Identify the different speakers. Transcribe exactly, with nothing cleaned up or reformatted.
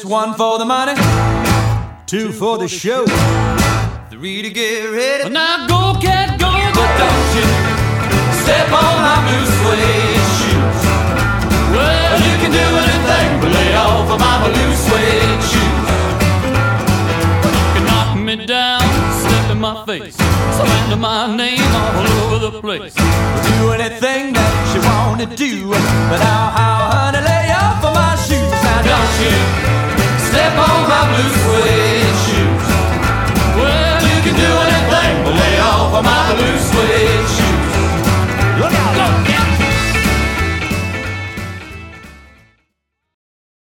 Speaker 1: It's one for the money, two for the show, three to get ready.
Speaker 2: Well, now go, cat, go,
Speaker 1: but don't you step on my blue suede shoes.
Speaker 2: Well,
Speaker 1: you can do anything but lay off of my blue suede shoes.
Speaker 2: You can knock me down, step in my face, slander my name all over the place.
Speaker 1: Do anything that you wanna do, but how, how, honey, lay off of my shoes. Now don't you step on my blue suede shoes.